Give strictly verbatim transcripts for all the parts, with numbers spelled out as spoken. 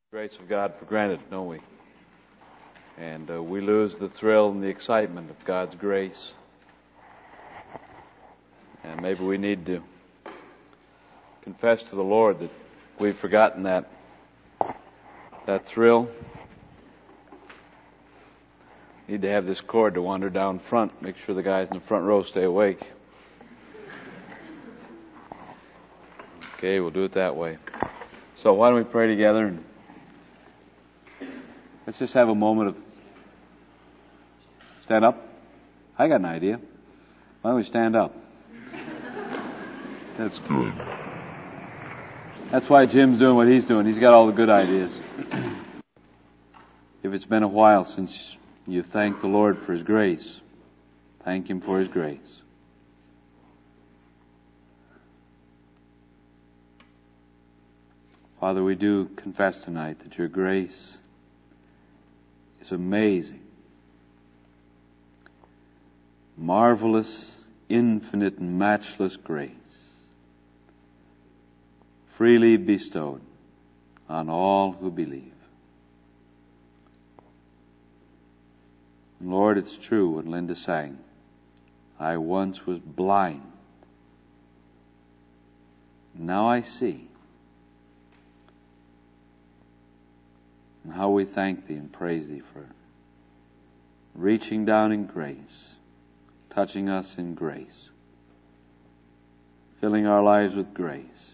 Grace of God for granted, don't we? And uh, we lose the thrill and the excitement of God's grace. And maybe we need to confess to the Lord that we've forgotten that that thrill. Need to have this cord to wander down front. Make sure the guys in the front row stay awake. Okay, we'll do it that way. So why don't we pray together and let's just have a moment of stand up. I got an idea. Why don't we stand up? That's good. That's why Jim's doing what he's doing. He's got all the good ideas. If it's been a while since you thanked the Lord for His grace, thank Him for His grace. Father, we do confess tonight that Your grace is amazing, marvelous, infinite, and matchless grace, freely bestowed on all who believe. Lord, it's true what Linda sang. I once was blind. Now I see. And how we thank Thee and praise Thee for reaching down in grace, touching us in grace, filling our lives with grace.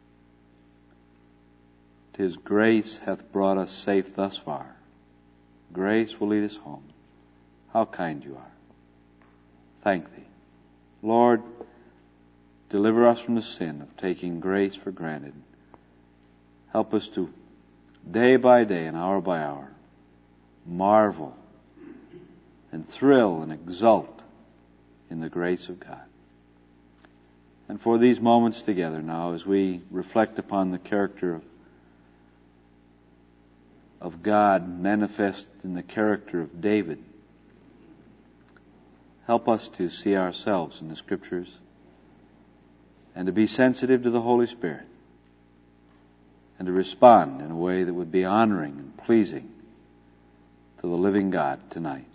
'Tis grace hath brought us safe thus far. Grace will lead us home. How kind You are. Thank Thee. Lord, deliver us from the sin of taking grace for granted. Help us to, day by day and hour by hour, marvel and thrill and exult in the grace of God. And for these moments together now, as we reflect upon the character of, of God manifest in the character of David, help us to see ourselves in the Scriptures and to be sensitive to the Holy Spirit and to respond in a way that would be honoring and pleasing to the living God tonight.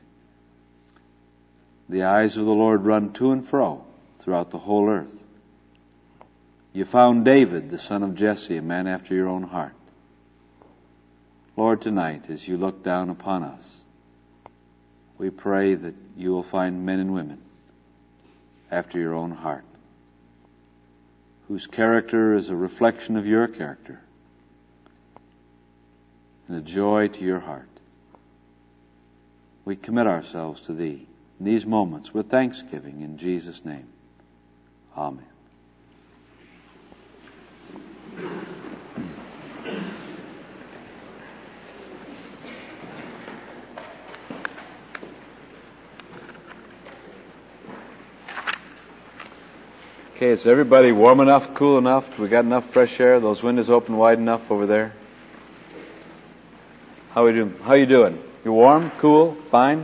The eyes of the Lord run to and fro throughout the whole earth. You found David, the son of Jesse, a man after Your own heart. Lord, tonight, as You look down upon us, we pray that You will find men and women after Your own heart, whose character is a reflection of Your character and a joy to Your heart. We commit ourselves to Thee in these moments with thanksgiving in Jesus' name. Amen. Okay, is everybody warm enough, cool enough? We got enough fresh air? Those windows open wide enough over there? How we doing? How you doing? You warm? Cool? Fine?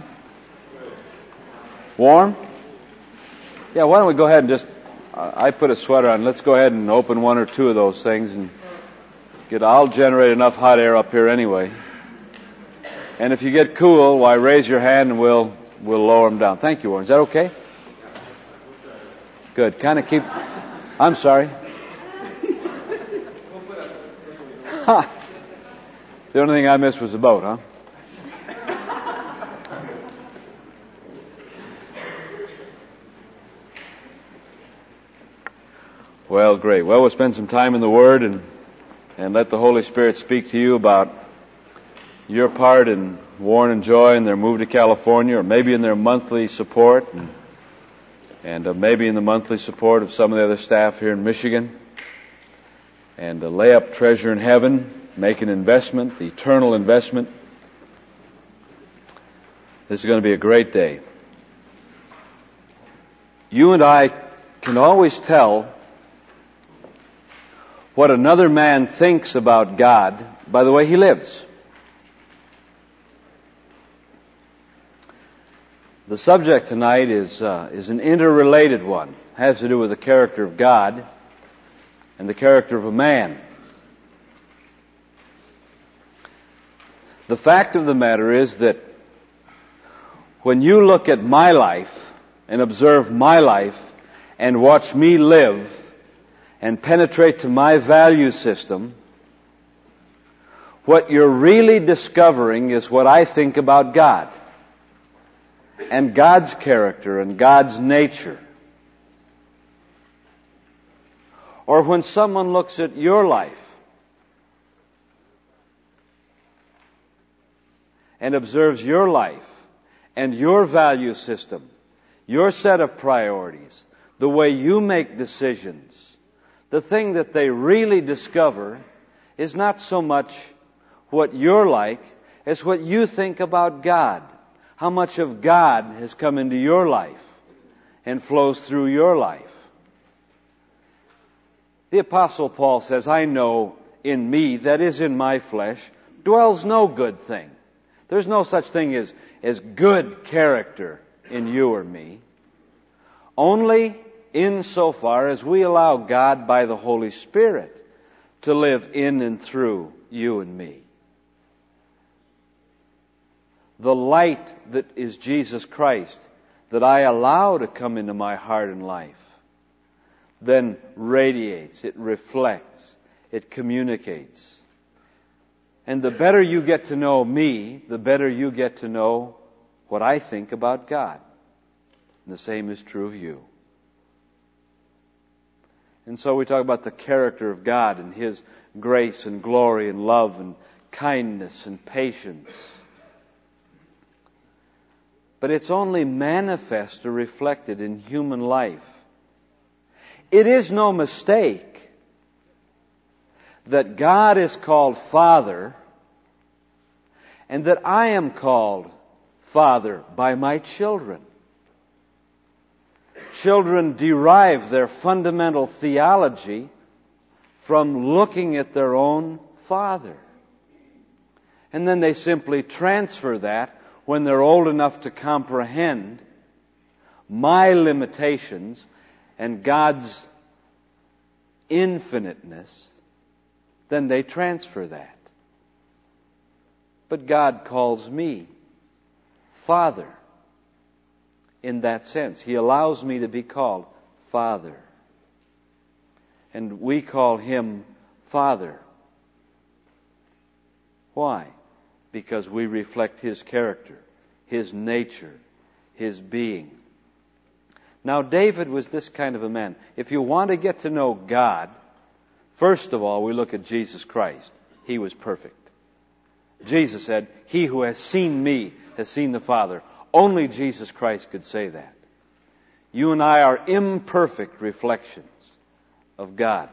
Warm? Yeah, why don't we go ahead and just, uh, I put a sweater on. Let's go ahead and open one or two of those things and get, I'll generate enough hot air up here anyway. And if you get cool, why raise your hand and we'll, we'll lower them down. Thank you, Warren. Is that okay? Good. Kind of keep... I'm sorry. Ha! The only thing I missed was the boat, huh? Well, great. Well, we'll spend some time in the Word and, and let the Holy Spirit speak to you about your part in Warren and Joy and their move to California, or maybe in their monthly support, and and uh, maybe in the monthly support of some of the other staff here in Michigan, and uh, lay up treasure in heaven, make an investment, eternal investment. This is going to be a great day. You and I can always tell what another man thinks about God by the way he lives. The subject tonight is uh, is an interrelated one. It has to do with the character of God and the character of a man. The fact of the matter is that when you look at my life and observe my life and watch me live and penetrate to my value system, what you're really discovering is what I think about God and God's character and God's nature. Or when someone looks at your life and observes your life and your value system, your set of priorities, the way you make decisions, the thing that they really discover is not so much what you're like as what you think about God. How much of God has come into your life and flows through your life. The Apostle Paul says, I know in me, that is in my flesh, dwells no good thing. There's no such thing as, as good character in you or me. Only insofar as we allow God by the Holy Spirit to live in and through you and me. The light that is Jesus Christ, that I allow to come into my heart and life, then radiates, it reflects, it communicates. And the better you get to know me, the better you get to know what I think about God. And the same is true of you. And so we talk about the character of God and His grace and glory and love and kindness and patience. But it's only manifest or reflected in human life. It is no mistake that God is called Father and that I am called Father by my children. Children derive their fundamental theology from looking at their own father. And then they simply transfer that when they're old enough to comprehend my limitations and God's infiniteness, then they transfer that. But God calls me Father in that sense. He allows me to be called Father. And we call Him Father. Why? Because we reflect His character, His nature, His being. Now, David was this kind of a man. If you want to get to know God, first of all, we look at Jesus Christ. He was perfect. Jesus said, "He who has seen me has seen the Father." Only Jesus Christ could say that. You and I are imperfect reflections of God.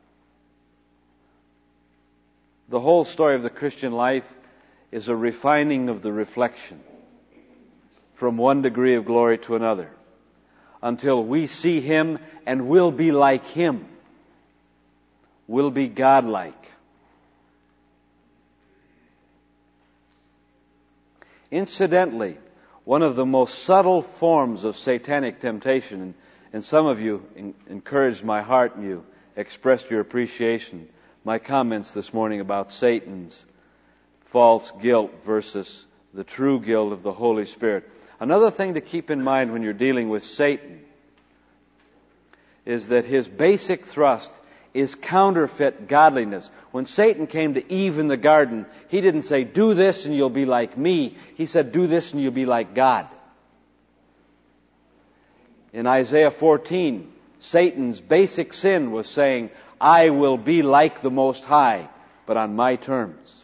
The whole story of the Christian life is a refining of the reflection from one degree of glory to another until we see Him and will be like Him. Will be God-like. Incidentally, one of the most subtle forms of satanic temptation, and, and some of you in, encouraged my heart and you expressed your appreciation, my comments this morning about Satan's false guilt versus the true guilt of the Holy Spirit. Another thing to keep in mind when you're dealing with Satan is that his basic thrust is counterfeit godliness. When Satan came to Eve in the garden, he didn't say, "Do this and you'll be like me." He said, "Do this and you'll be like God." In Isaiah fourteen, Satan's basic sin was saying, "I will be like the Most High, but on my terms."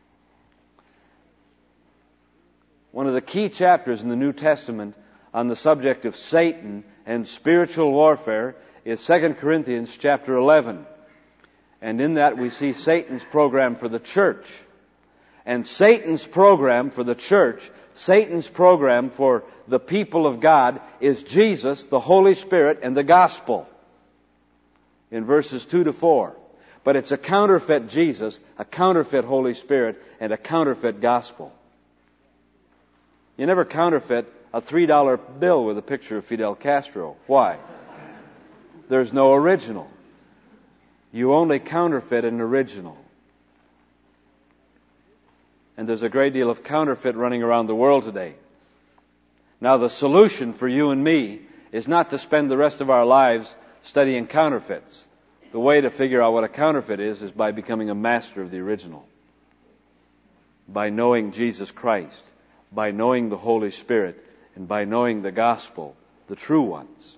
One of the key chapters in the New Testament on the subject of Satan and spiritual warfare is Second Corinthians chapter eleven. And in that we see Satan's program for the church. And Satan's program for the church, Satan's program for the people of God is Jesus, the Holy Spirit, and the gospel. In verses two to four. But it's a counterfeit Jesus, a counterfeit Holy Spirit, and a counterfeit gospel. You never counterfeit a three dollar bill with a picture of Fidel Castro. Why? There's no original. You only counterfeit an original. And there's a great deal of counterfeit running around the world today. Now, the solution for you and me is not to spend the rest of our lives studying counterfeits. The way to figure out what a counterfeit is is by becoming a master of the original. By knowing Jesus Christ, by knowing the Holy Spirit, and by knowing the gospel, the true ones.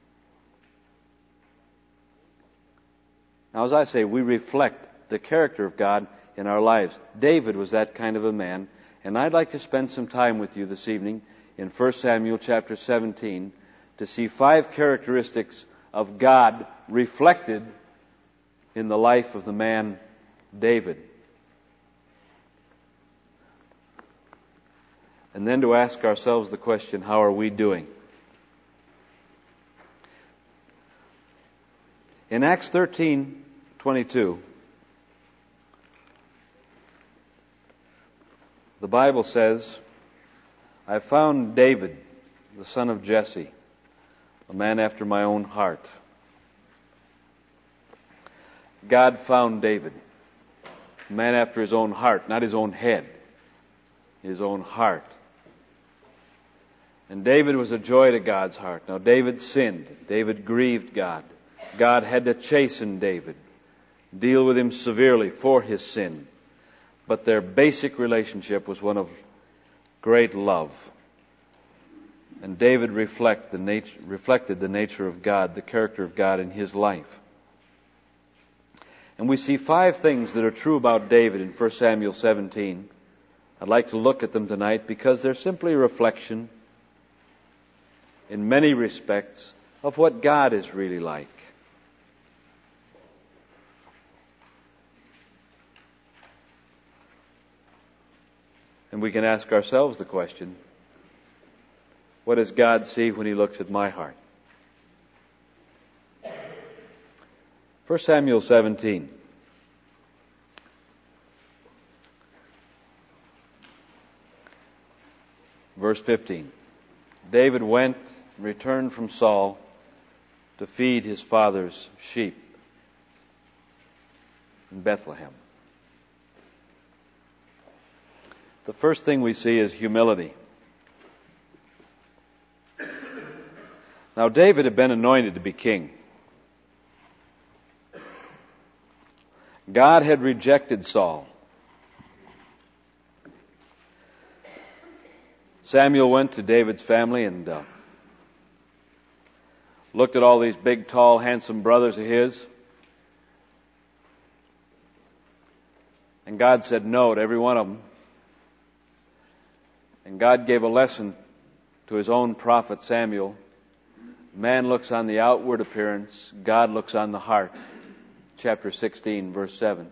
Now, as I say, we reflect the character of God in our lives. David was that kind of a man, and I'd like to spend some time with you this evening in First Samuel chapter seventeen to see five characteristics of God reflected in the life of the man David. And then to ask ourselves the question, how are we doing? In Acts thirteen twenty-two, the Bible says, I found David, the son of Jesse, a man after my own heart. God found David, a man after his own heart, not his own head, his own heart. And David was a joy to God's heart. Now, David sinned. David grieved God. God had to chasten David, deal with him severely for his sin. But their basic relationship was one of great love. And David reflect the nature, reflected the nature of God, the character of God in his life. And we see five things that are true about David in First Samuel seventeen. I'd like to look at them tonight because they're simply a reflection, in many respects, of what God is really like. And we can ask ourselves the question, what does God see when He looks at my heart? First Samuel seventeen. Verse fifteen. David went and returned from Saul to feed his father's sheep in Bethlehem. The first thing we see is humility. Now, David had been anointed to be king. God had rejected Saul. Samuel went to David's family and uh, looked at all these big, tall, handsome brothers of his. And God said no to every one of them. And God gave a lesson to His own prophet Samuel. Man looks on the outward appearance, God looks on the heart. Chapter sixteen, verse seven.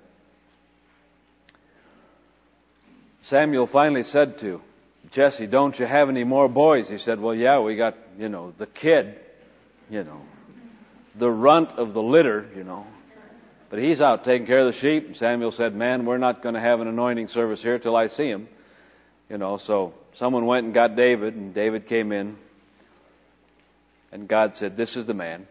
Samuel finally said to Jesse, don't you have any more boys? He said, well, yeah, we got, you know, the kid, you know, the runt of the litter, you know. But he's out taking care of the sheep. And Samuel said, man, we're not going to have an anointing service here till I see him. You know, so someone went and got David, and David came in. And God said, this is the man.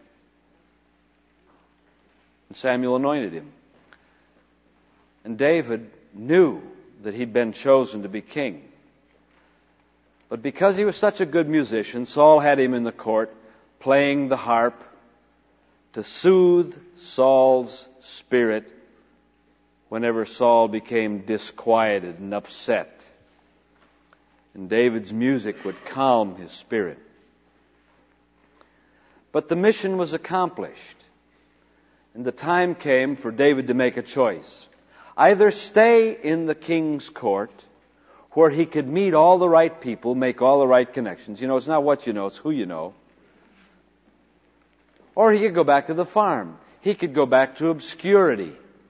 And Samuel anointed him. And David knew that he'd been chosen to be king. But because he was such a good musician, Saul had him in the court playing the harp to soothe Saul's spirit whenever Saul became disquieted and upset. And David's music would calm his spirit. But the mission was accomplished. And the time came for David to make a choice. Either stay in the king's court, where he could meet all the right people, make all the right connections. You know, it's not what you know, it's who you know. Or he could go back to the farm. He could go back to obscurity.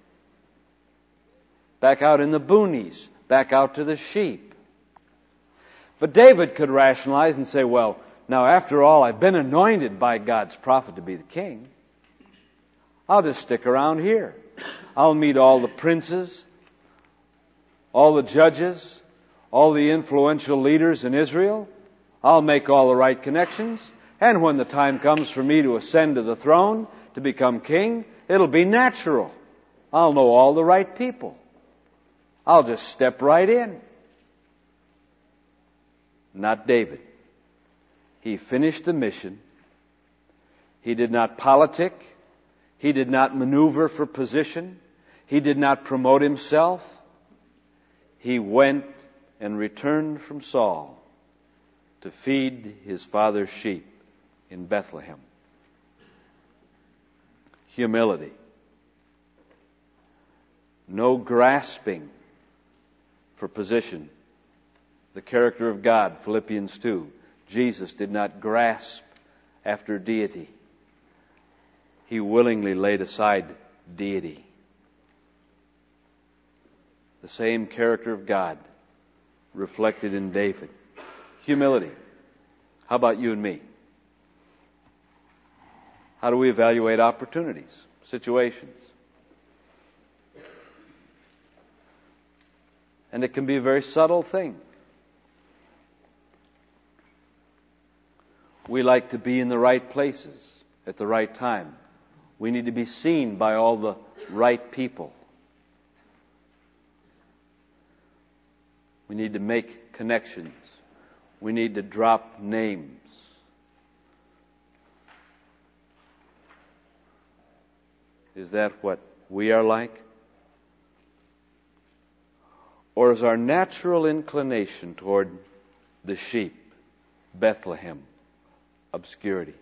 Back out in the boonies. Back out to the sheep. But David could rationalize and say, well, now after all, I've been anointed by God's prophet to be the king. I'll just stick around here. I'll meet all the princes, all the judges, all the influential leaders in Israel. I'll make all the right connections. And when the time comes for me to ascend to the throne, to become king, it'll be natural. I'll know all the right people. I'll just step right in. Not David. He finished the mission. He did not politic. He did not maneuver for position. He did not promote himself. He went and returned from Saul to feed his father's sheep in Bethlehem. Humility. No grasping for position. The character of God, Philippians two. Jesus did not grasp after deity. He willingly laid aside deity. The same character of God reflected in David. Humility. How about you and me? How do we evaluate opportunities, situations? And it can be a very subtle thing. We like to be in the right places at the right time. We need to be seen by all the right people. We need to make connections. We need to drop names. Is that what we are like? Or is our natural inclination toward the sheep, Bethlehem, obscurity?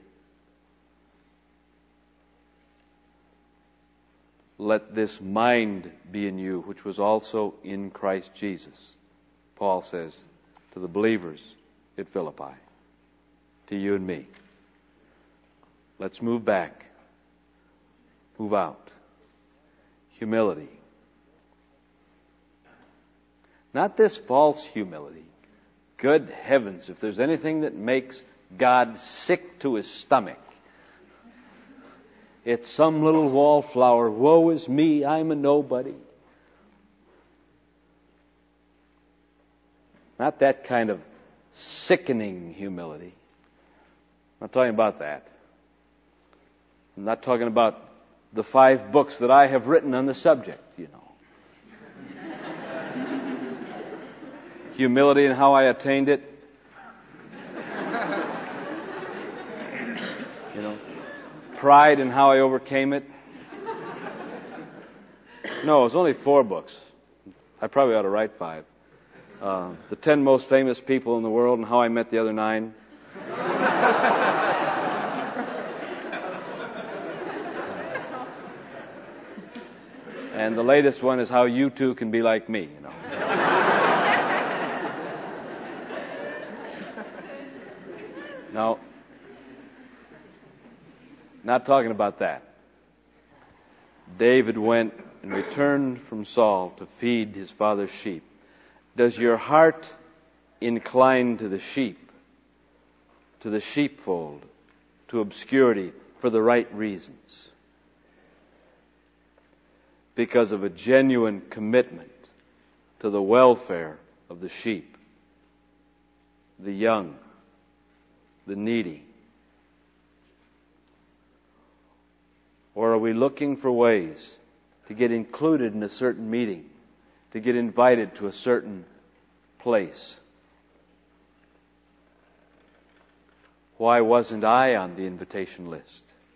Let this mind be in you, which was also in Christ Jesus, Paul says to the believers at Philippi, to you and me. Let's move back. Move out. Humility. Not this false humility. Good heavens, if there's anything that makes God sick to his stomach, it's some little wallflower. Woe is me, I'm a nobody. Not that kind of sickening humility. I'm not talking about that. I'm not talking about the five books that I have written on the subject, you know. Humility and how I attained it. You know. Pride and how I overcame it. No, it's only four books. I probably ought to write five. Uh, the ten most famous people in the world and how I met the other nine. And the latest one is how you too can be like me, you know. No. Not talking about that. David went and returned from Saul to feed his father's sheep. Does your heart incline to the sheep, to the sheepfold, to obscurity for the right reasons? Because of a genuine commitment to the welfare of the sheep, the young, the needy? Or are we looking for ways to get included in a certain meeting, to get invited to a certain place? Why wasn't I on the invitation list?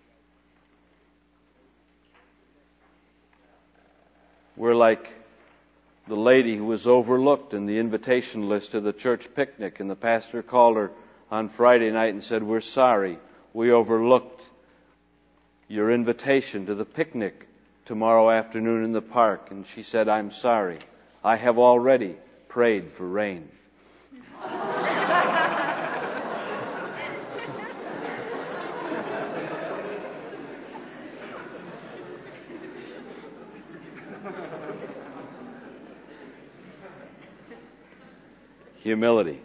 We're like the lady who was overlooked in the invitation list to the church picnic, and the pastor called her on Friday night and said, "We're sorry, we overlooked your invitation to the picnic tomorrow afternoon in the park." And she said, "I'm sorry. I have already prayed for rain." Humility.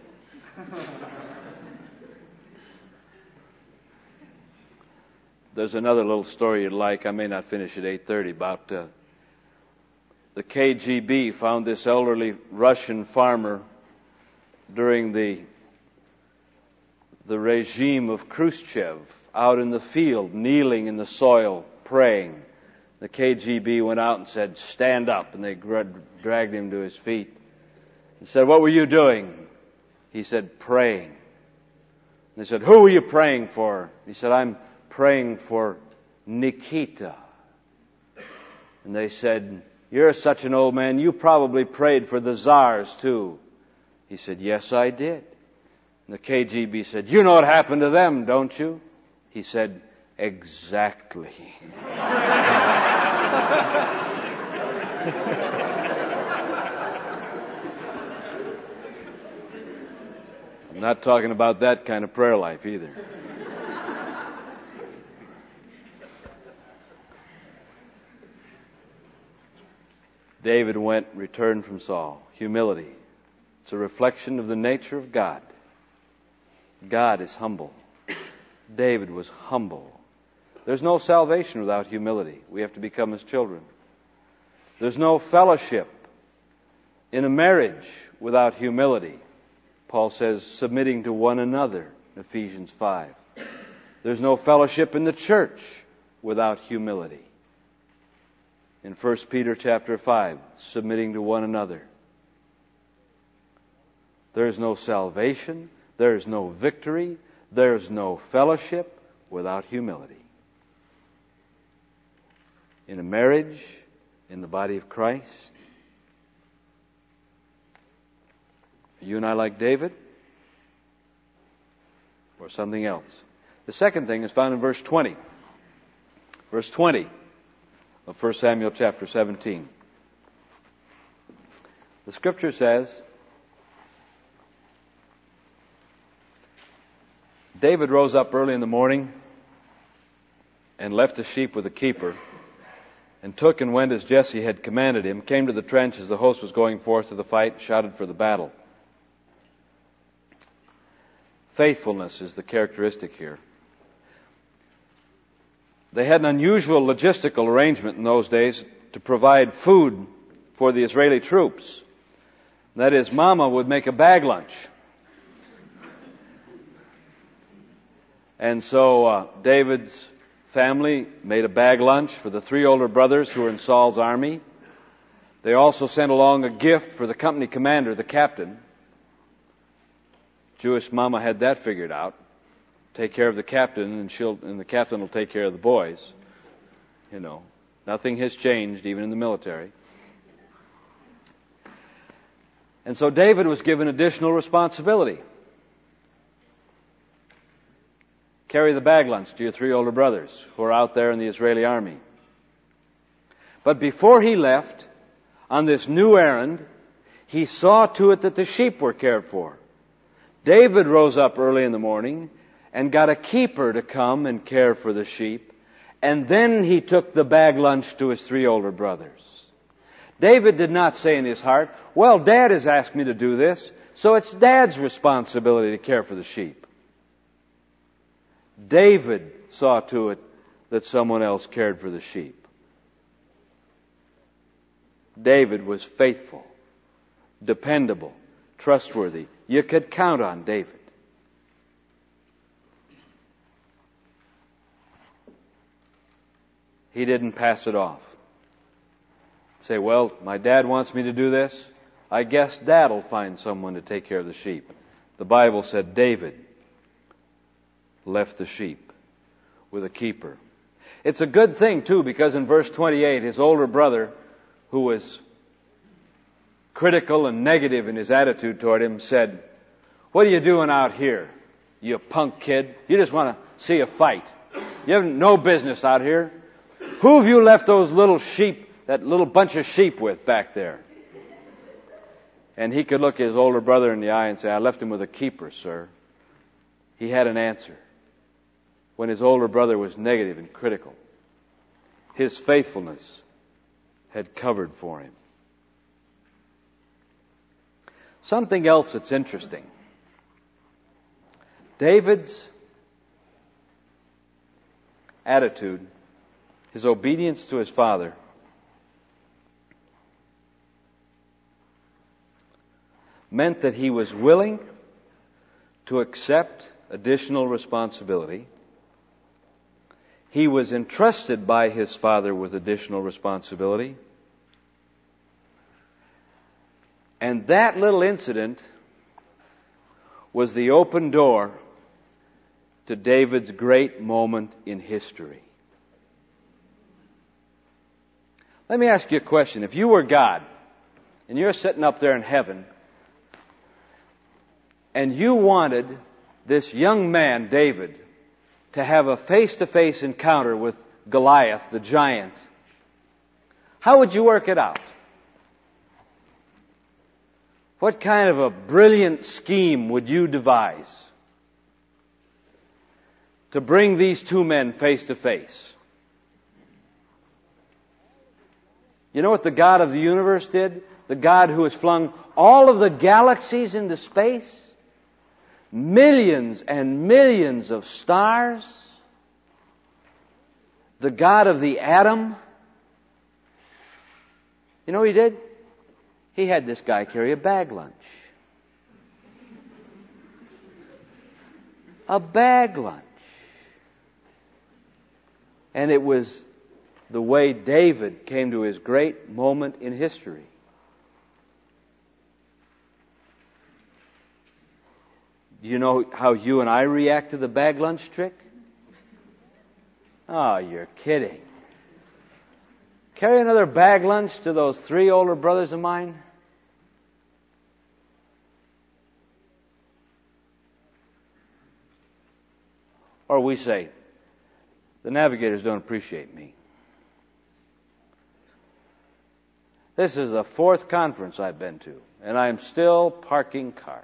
There's another little story you'd like. I may not finish at eight thirty. About uh, the K G B found this elderly Russian farmer during the the regime of Khrushchev out in the field, kneeling in the soil, praying. The K G B went out and said, "Stand up." And they dragged him to his feet and said, "What were you doing?" He said, "Praying." And they said, "Who were you praying for?" He said, "I'm praying for Nikita." And they said, "You're such an old man, you probably prayed for the czars too." He said, "Yes, I did." And the K G B said, "You know what happened to them, don't you?" He said, "Exactly." I'm not talking about that kind of prayer life either. David went, returned from Saul. Humility. It's a reflection of the nature of God. God is humble. David was humble. There's no salvation without humility. We have to become His children. There's no fellowship in a marriage without humility. Paul says, submitting to one another, in Ephesians five. There's no fellowship in the church without humility. In First Peter chapter five, submitting to one another. There is no salvation, there is no victory, there is no fellowship without humility. In a marriage, in the body of Christ. Are you and I like David? Or something else? The second thing is found in verse twenty. Verse twenty of First Samuel chapter seventeen. The Scripture says, David rose up early in the morning and left the sheep with a keeper, and took and went as Jesse had commanded him, came to the trench as the host was going forth to the fight, shouted for the battle. Faithfulness is the characteristic here. They had an unusual logistical arrangement in those days to provide food for the Israeli troops. That is, Mama would make a bag lunch. And so uh, David's family made a bag lunch for the three older brothers who were in Saul's army. They also sent along a gift for the company commander, the captain. Jewish mama had that figured out. Take care of the captain, and she'll and the captain will take care of the boys. You know, nothing has changed, even in the military. And so David was given additional responsibility. Carry the bag lunch to your three older brothers who are out there in the Israeli army. But before he left on this new errand, he saw to it that the sheep were cared for. David rose up early in the morning and got a keeper to come and care for the sheep. And then he took the bag lunch to his three older brothers. David did not say in his heart, well, Dad has asked me to do this, so it's Dad's responsibility to care for the sheep. David saw to it that someone else cared for the sheep. David was faithful, dependable, trustworthy. You could count on David. He didn't pass it off. Say, well, my dad wants me to do this. I guess Dad will find someone to take care of the sheep. The Bible said David left the sheep with a keeper. It's a good thing, too, because in verse twenty-eight, his older brother, who was critical and negative in his attitude toward him, said, what are you doing out here, you punk kid? You just want to see a fight. You have no business out here. Who have you left those little sheep, that little bunch of sheep with back there? And he could look his older brother in the eye and say, I left him with a keeper, sir. He had an answer. When his older brother was negative and critical, his faithfulness had covered for him. Something else that's interesting. David's attitude, his obedience to his father, meant that he was willing to accept additional responsibility. he was entrusted by his father with additional responsibility. And that little incident was the open door to David's great moment in history. Let me ask you a question. If you were God, and you're sitting up there in heaven, and you wanted this young man, David, to have a face-to-face encounter with Goliath, the giant, how would you work it out? What kind of a brilliant scheme would you devise to bring these two men face to face? You know what the God of the universe did? The God who has flung all of the galaxies into space? Millions and millions of stars? The God of the atom? You know what he did? He had this guy carry a bag lunch. A bag lunch. And it was the way David came to his great moment in history. Do you know how you and I react to the bag lunch trick? Oh, you're kidding. Carry another bag lunch to those three older brothers of mine? Or we say, the navigators don't appreciate me. This is the fourth conference I've been to, and I'm still parking cars.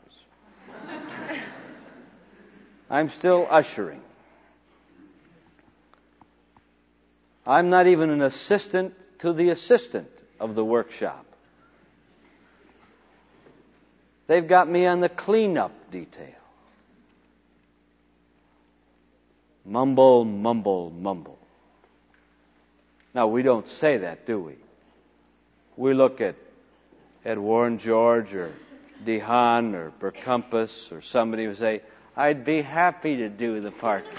I'm still ushering. I'm not even an assistant to the assistant of the workshop. They've got me on the cleanup detail. Mumble, mumble, mumble. Now, we don't say that, do we? We look at, at Warren George or DeHaan or Bercumpus or somebody who say, I'd be happy to do the parking.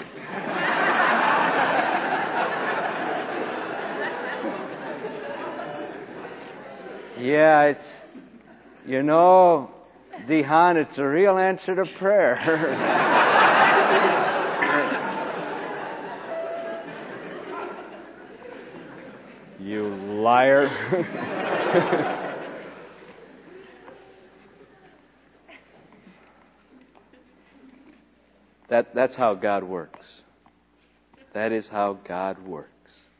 Yeah, it's, you know, DeHaan, it's a real answer to prayer. You liar. that, that's how God works. That is how God works.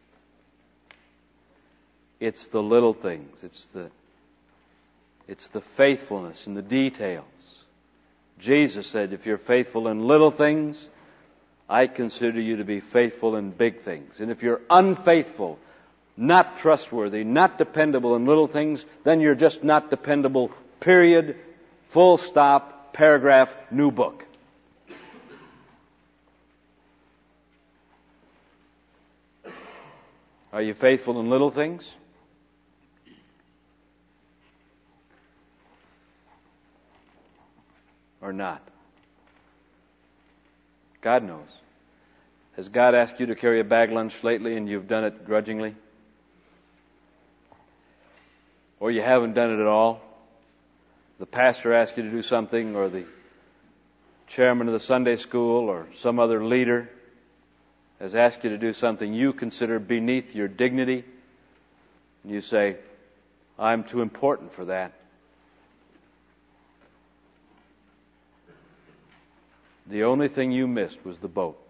It's the little things. It's the, it's the faithfulness in the details. Jesus said, if you're faithful in little things, I consider you to be faithful in big things. And if you're unfaithful, not trustworthy, not dependable in little things, then you're just not dependable, period, full stop, paragraph, new book. Are you faithful in little things? Or not? God knows. Has God asked you to carry a bag lunch lately and you've done it grudgingly? Or you haven't done it at all? The pastor asked you to do something, or the chairman of the Sunday school or some other leader has asked you to do something you consider beneath your dignity, and you say, I'm too important for that. The only thing you missed was the boat.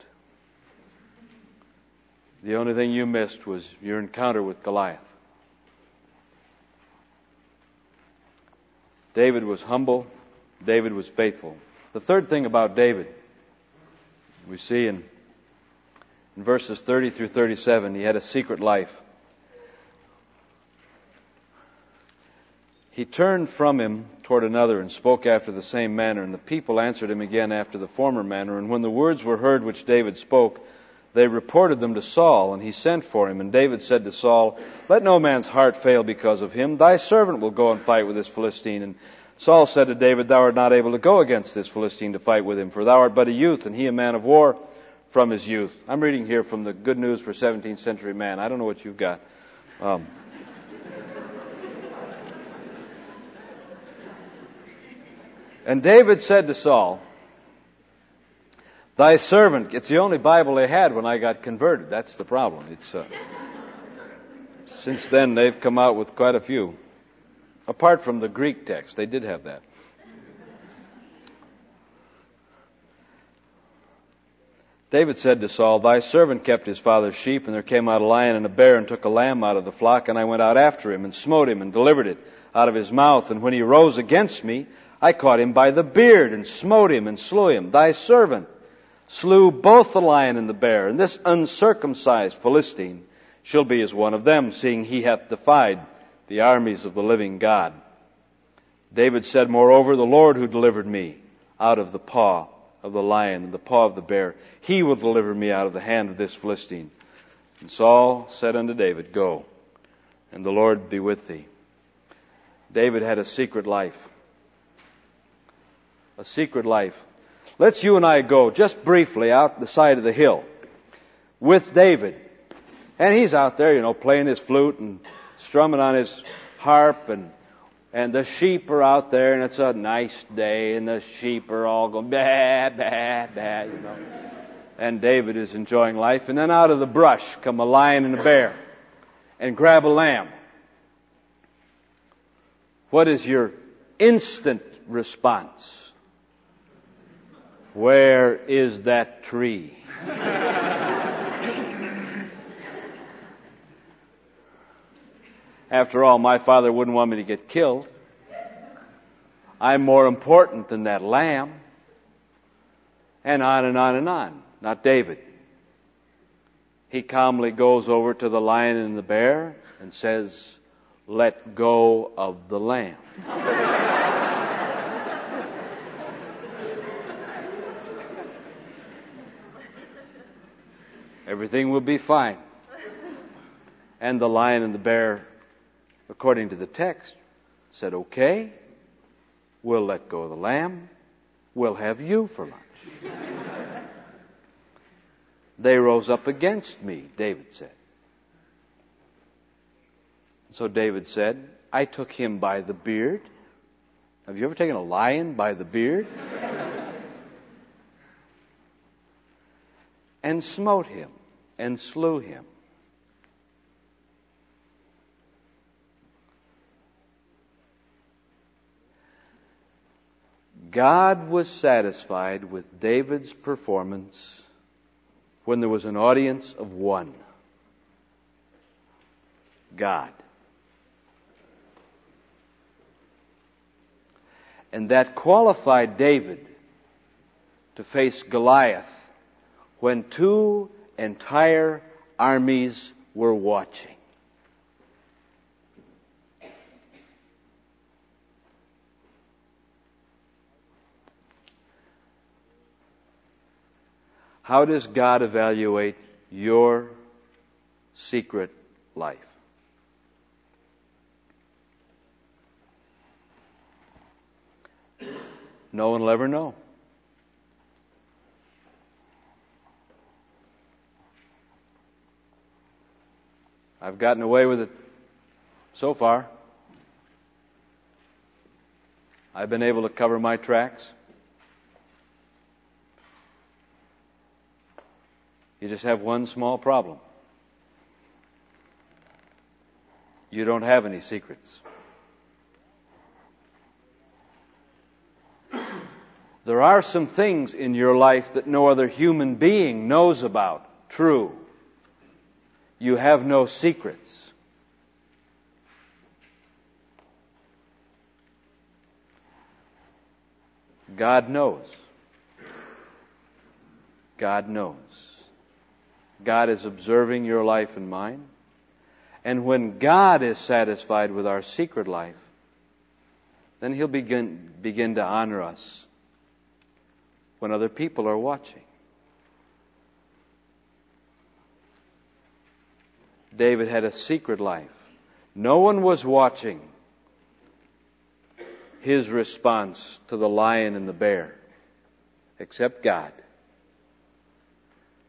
The only thing you missed was your encounter with Goliath. David was humble. David was faithful. The third thing about David, we see in, in verses thirty through thirty-seven, he had a secret life. He turned from him toward another and spoke after the same manner, and the people answered him again after the former manner. And when the words were heard which David spoke, they reported them to Saul, and he sent for him. And David said to Saul, let no man's heart fail because of him. Thy servant will go and fight with this Philistine. And Saul said to David, thou art not able to go against this Philistine to fight with him, for thou art but a youth, and he a man of war. from his youth. I'm reading here from the Good News for seventeenth Century Man. I don't know what you've got. Um, and David said to Saul, "Thy servant," it's the only Bible they had when I got converted. That's the problem. It's uh, since then they've come out with quite a few. Apart from the Greek text, they did have that. David said to Saul, "Thy servant kept his father's sheep, and there came out a lion and a bear and took a lamb out of the flock, and I went out after him and smote him and delivered it out of his mouth. And when he rose against me, I caught him by the beard and smote him and slew him. Thy servant slew both the lion and the bear, and this uncircumcised Philistine shall be as one of them, seeing he hath defied the armies of the living God." David said, "Moreover, the Lord who delivered me out of the paw of the lion and the paw of the bear, he will deliver me out of the hand of this Philistine." And Saul said unto David, "Go, and the Lord be with thee." David had a secret life. A secret life. Let's you and I go just briefly out the side of the hill with David. And he's out there, you know, playing his flute and strumming on his harp, and And the sheep are out there, and it's a nice day, and the sheep are all going, bah, bah, bah, you know. And David is enjoying life. And then out of the brush come a lion and a bear and grab a lamb. What is your instant response? Where is that tree? After all, my father wouldn't want me to get killed. I'm more important than that lamb. And on and on and on. Not David. He calmly goes over to the lion and the bear and says, "Let go of the lamb." Everything will be fine. And the lion and the bear, according to the text, said, "Okay, we'll let go of the lamb. We'll have you for lunch." They rose up against me, David said. So David said, "I took him by the beard." Have you ever taken a lion by the beard? "And smote him and slew him." God was satisfied with David's performance when there was an audience of one. God. And that qualified David to face Goliath when two entire armies were watching. How does God evaluate your secret life? No one will ever know. I've gotten away with it so far. I've been able to cover my tracks. You just have one small problem. You don't have any secrets. There are some things in your life that no other human being knows about. True. You have no secrets. God knows. God knows. God is observing your life and mine. And when God is satisfied with our secret life, then He'll begin, begin to honor us when other people are watching. David had a secret life. No one was watching his response to the lion and the bear except God.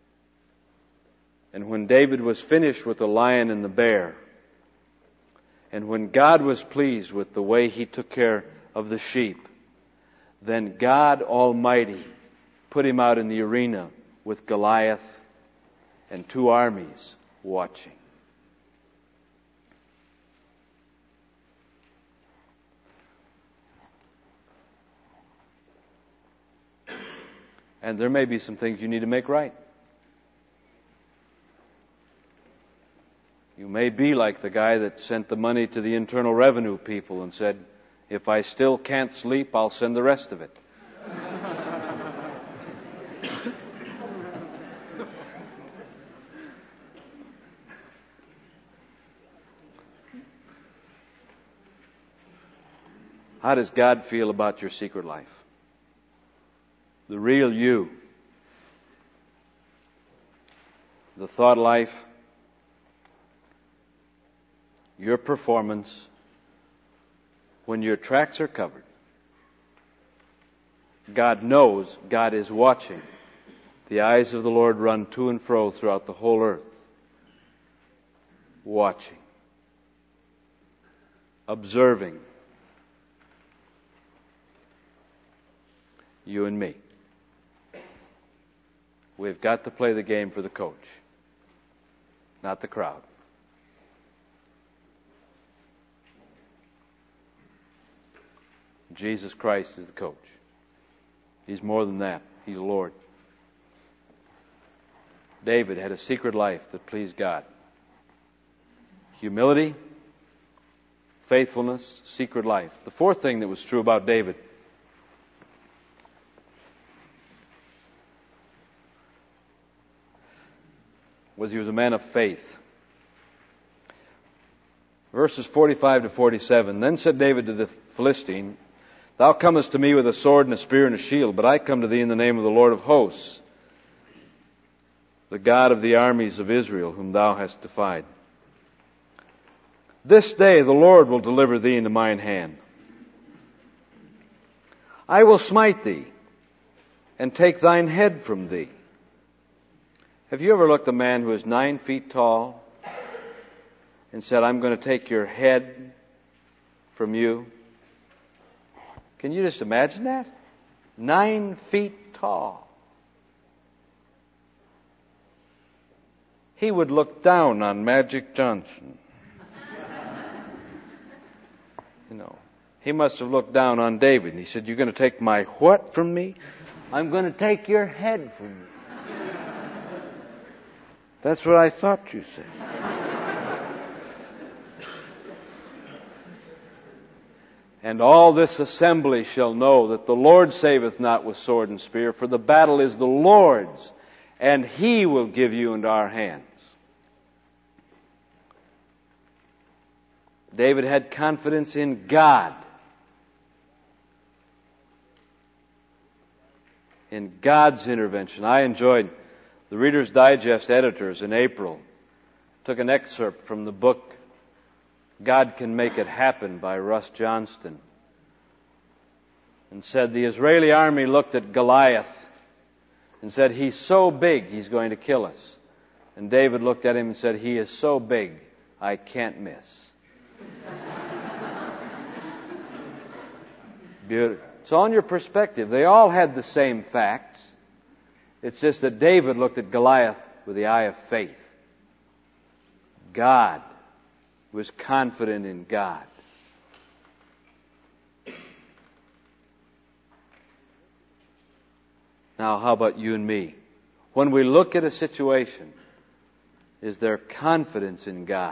And when David was finished with the lion and the bear, and when God was pleased with the way he took care of the sheep, then God Almighty put him out in the arena with Goliath and two armies watching. And there may be some things you need to make right. You may be like the guy that sent the money to the Internal Revenue people and said, if I still can't sleep, I'll send the rest of it. How does God feel about your secret life? The real you. The thought life. Your performance. When your tracks are covered. God knows, God is watching. The eyes of the Lord run to and fro throughout the whole earth. Watching. Observing. You and me. We've got to play the game for the coach, not the crowd. Jesus Christ is the coach. He's more than that. He's Lord. David had a secret life that pleased God. Humility, faithfulness, secret life. The fourth thing that was true about David was he was a man of faith. Verses forty-five to forty-seven. Then said David to the Philistine, Thou comest to me with a sword and a spear and a shield, but I come to thee in the name of the Lord of hosts, the God of the armies of Israel, whom thou hast defied. This day the Lord will deliver thee into mine hand. I will smite thee, and take thine head from thee. Have you ever looked at a man who is nine feet tall and said, I'm going to take your head from you? Can you just imagine that? Nine feet tall. He would look down on Magic Johnson. You know, he must have looked down on David. And he said, you're going to take my what from me? I'm going to take your head from you. That's what I thought you said. And all this assembly shall know that the Lord saveth not with sword and spear, for the battle is the Lord's, and He will give you into our hands. David had confidence in God. In God's intervention. I enjoyed the Reader's Digest editors in April took an excerpt from the book God Can Make It Happen by Russ Johnston and said the Israeli army looked at Goliath and said, he's so big he's going to kill us. And David looked at him and said, he is so big I can't miss. Beautiful. It's on your perspective. They all had the same facts. It's just that David looked at Goliath with the eye of faith. God was confident in God. Now, how about you and me? When we look at a situation, is there confidence in God?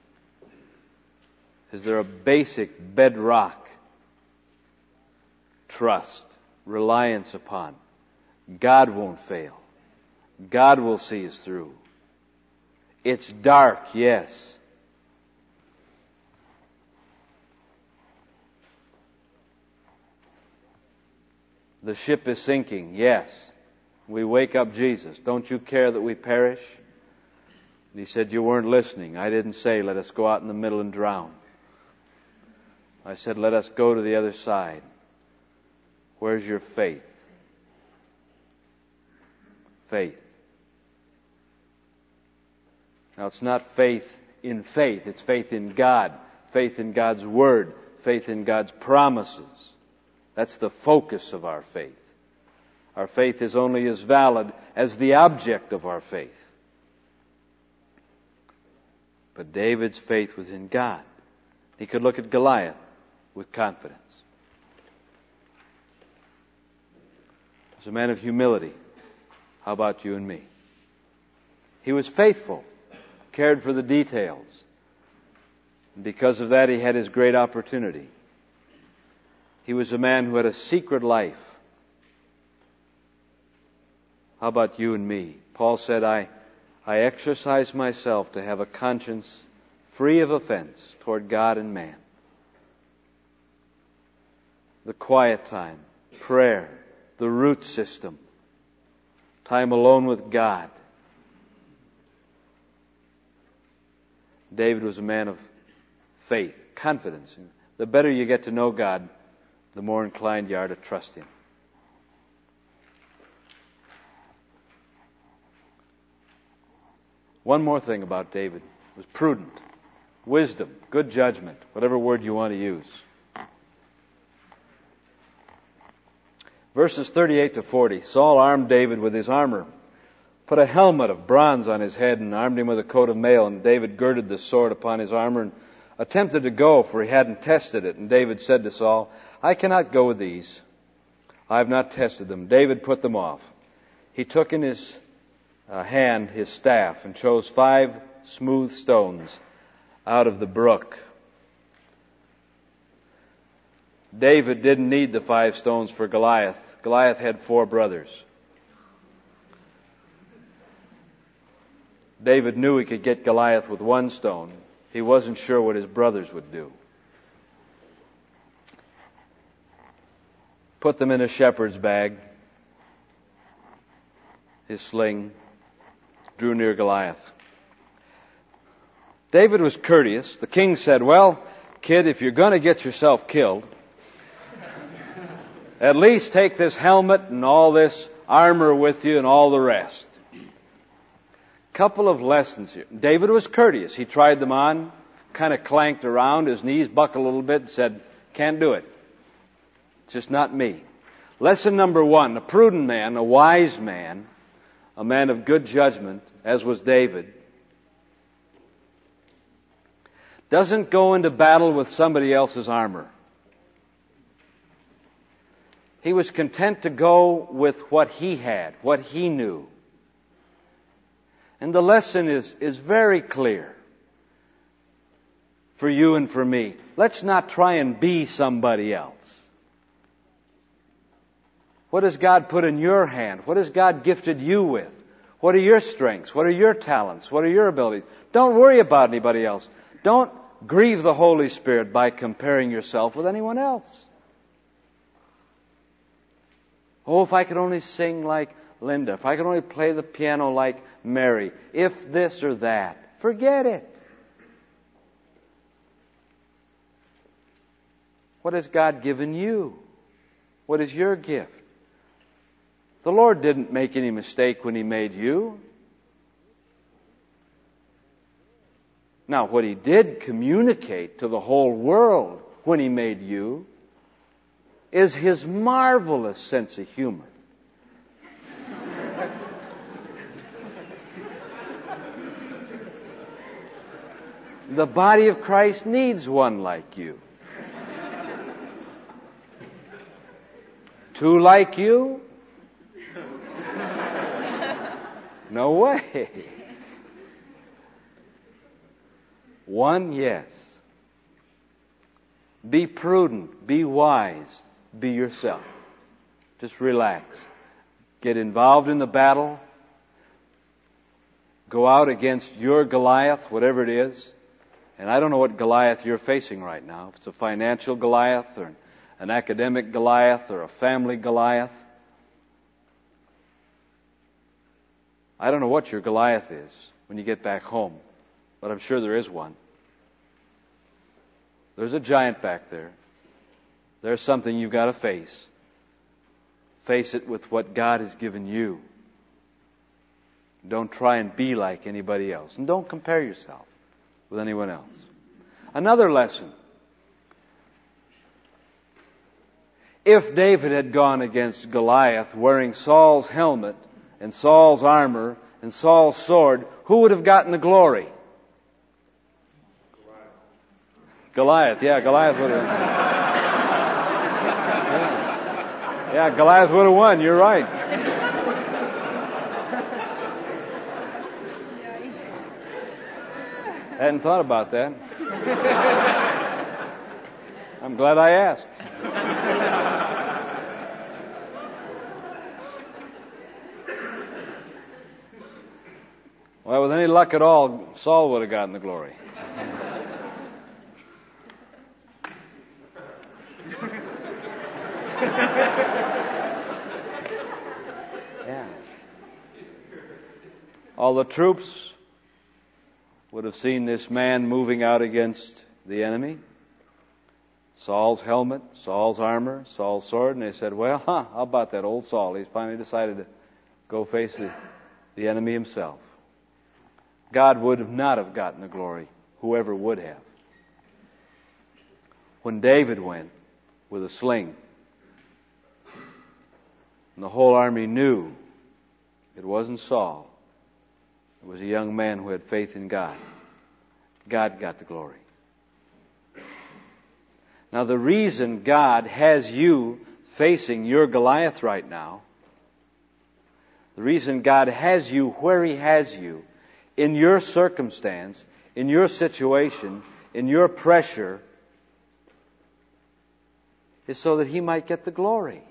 Is there a basic bedrock trust, reliance upon? God won't fail. God will see us through. It's dark, yes. The ship is sinking, yes. We wake up Jesus. Don't you care that we perish? And he said, you weren't listening. I didn't say, let us go out in the middle and drown. I said, let us go to the other side. Where's your faith? Faith. Now, it's not faith in faith. It's faith in God, faith in God's Word, faith in God's promises. That's the focus of our faith. Our faith is only as valid as the object of our faith. But David's faith was in God. He could look at Goliath with confidence. He was a man of humility. How about you and me? He was faithful, cared for the details. And because of that, he had his great opportunity. He was a man who had a secret life. How about you and me? Paul said, I, I exercise myself to have a conscience free of offense toward God and man. The quiet time, prayer, the root system, time alone with God. David was a man of faith, confidence. The better you get to know God, the more inclined you are to trust Him. One more thing about David. He was prudent, wisdom, good judgment, whatever word you want to use. Verses thirty-eight to forty. Saul armed David with his armor, put a helmet of bronze on his head, and armed him with a coat of mail. And David girded the sword upon his armor and attempted to go, for he hadn't tested it. And David said to Saul, I cannot go with these. I have not tested them. David put them off. He took in his uh, hand his staff and chose five smooth stones out of the brook. David didn't need the five stones for Goliath. Goliath had four brothers. David knew he could get Goliath with one stone. He wasn't sure what his brothers would do. Put them in a shepherd's bag, his sling, drew near Goliath. David was courteous. The king said, well, kid, if you're going to get yourself killed, at least take this helmet and all this armor with you and all the rest. Couple of lessons here. David was courteous. He tried them on, kind of clanked around, his knees buckled a little bit and said, can't do it. It's just not me. Lesson number one, a prudent man, a wise man, a man of good judgment, as was David, doesn't go into battle with somebody else's armor. He was content to go with what he had, what he knew. And the lesson is, is very clear for you and for me. Let's not try and be somebody else. What has God put in your hand? What has God gifted you with? What are your strengths? What are your talents? What are your abilities? Don't worry about anybody else. Don't grieve the Holy Spirit by comparing yourself with anyone else. Oh, if I could only sing like Linda, if I could only play the piano like Mary, if this or that. Forget it. What has God given you? What is your gift? The Lord didn't make any mistake when He made you. Now, what He did communicate to the whole world when He made you is His marvelous sense of humor. The body of Christ needs one like you. Two like you? No way. One, yes. Be prudent. Be wise. Be yourself. Just relax. Get involved in the battle. Go out against your Goliath, whatever it is. And I don't know what Goliath you're facing right now. If it's a financial Goliath or an academic Goliath or a family Goliath. I don't know what your Goliath is when you get back home, but I'm sure there is one. There's a giant back there. There's something you've got to face. Face it with what God has given you. Don't try and be like anybody else. And don't compare yourself with anyone else. Another lesson. If David had gone against Goliath wearing Saul's helmet and Saul's armor and Saul's sword, who would have gotten the glory? Goliath. Yeah, Goliath would have. Yeah, yeah Goliath would have won. You're right. I hadn't thought about that. I'm glad I asked. Well, with any luck at all, Saul would have gotten the glory. Yeah. All the troops would have seen this man moving out against the enemy. Saul's helmet, Saul's armor, Saul's sword, and they said, well, huh, how about that old Saul? He's finally decided to go face the, the enemy himself. God would have not have gotten the glory, whoever would have. When David went with a sling, and the whole army knew it wasn't Saul, it was a young man who had faith in God, God got the glory. Now the reason God has you facing your Goliath right now, the reason God has you where He has you, in your circumstance, in your situation, in your pressure, is so that He might get the glory.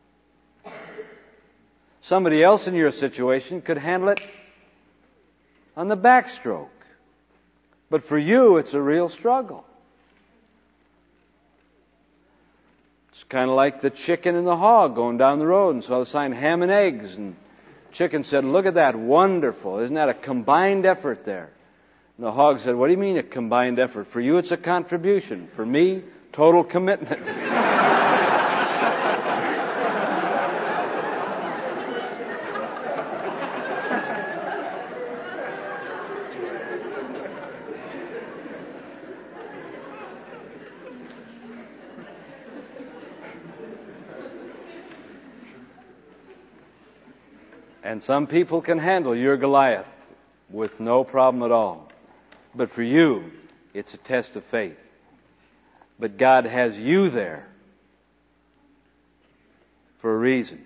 Somebody else in your situation could handle it on the backstroke. But for you, it's a real struggle. It's kind of like the chicken and the hog going down the road and saw the sign ham and eggs, and chicken said, look at that, wonderful. Isn't that a combined effort there? And the hog said, what do you mean a combined effort? For you it's a contribution. For me, total commitment. And some people can handle your Goliath with no problem at all. But for you, it's a test of faith. But God has you there for a reason.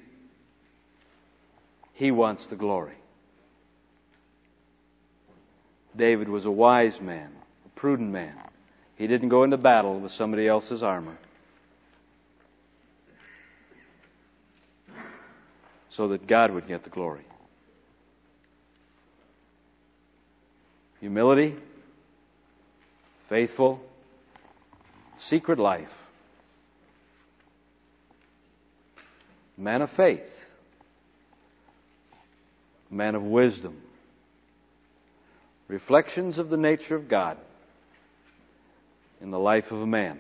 He wants the glory. David was a wise man, a prudent man. He didn't go into battle with somebody else's armor, so that God would get the glory. Humility, faithful, secret life, man of faith, man of wisdom, reflections of the nature of God in the life of a man.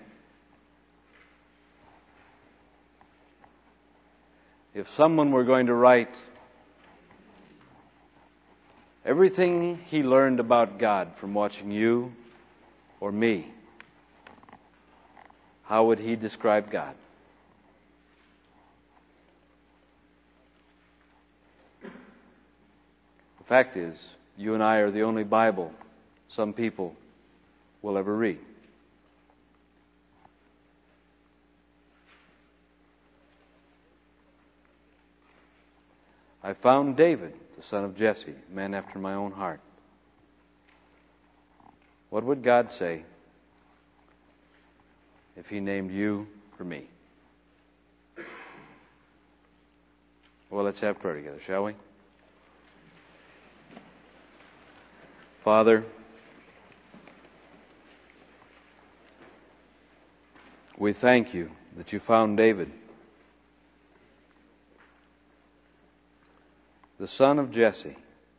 If someone were going to write everything he learned about God from watching you or me, how would he describe God? The fact is, you and I are the only Bible some people will ever read. I found David, the son of Jesse, a man after my own heart. What would God say if He named you for me? Well, let's have prayer together, shall we? Father, we thank You that You found David, the son of Jesse,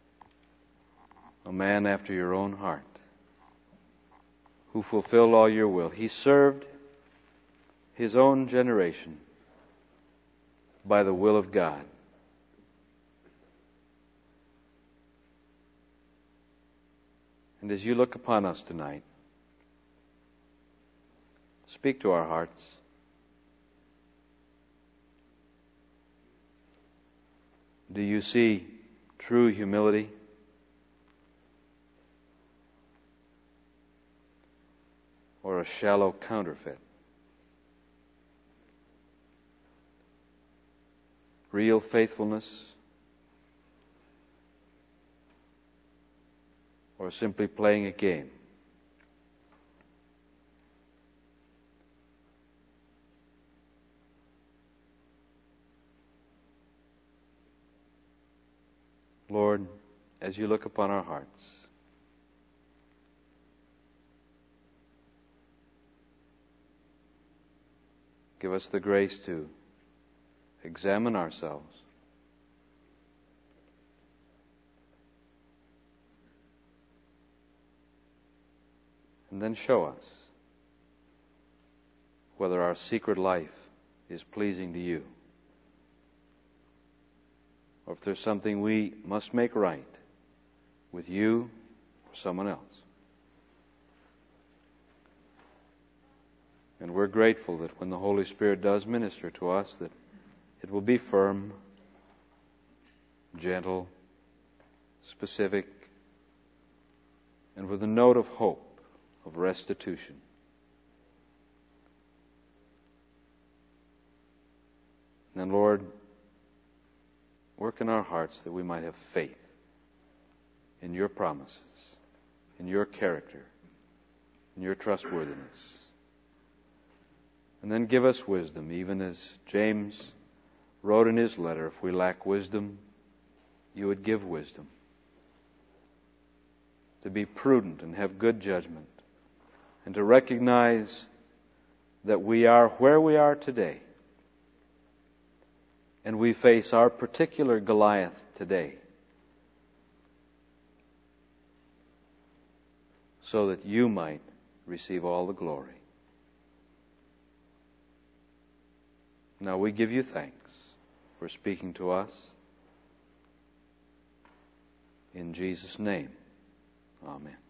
a man after Your own heart, who fulfilled all Your will. He served his own generation by the will of God. And as you look upon us tonight, speak to our hearts. Do you see true humility? Or a shallow counterfeit? Real faithfulness? Or simply playing a game? Lord, as you look upon our hearts, give us the grace to examine ourselves and then show us whether our secret life is pleasing to you, or if there's something we must make right with you or someone else. And we're grateful that when the Holy Spirit does minister to us, that it will be firm, gentle, specific, and with a note of hope, of restitution. And Lord, work in our hearts that we might have faith in your promises, in your character, in your trustworthiness. And then give us wisdom, even as James wrote in his letter, if we lack wisdom, you would give wisdom. To be prudent and have good judgment, and to recognize that we are where we are today, and we face our particular Goliath today, so that you might receive all the glory. Now we give you thanks for speaking to us. In Jesus' name, amen.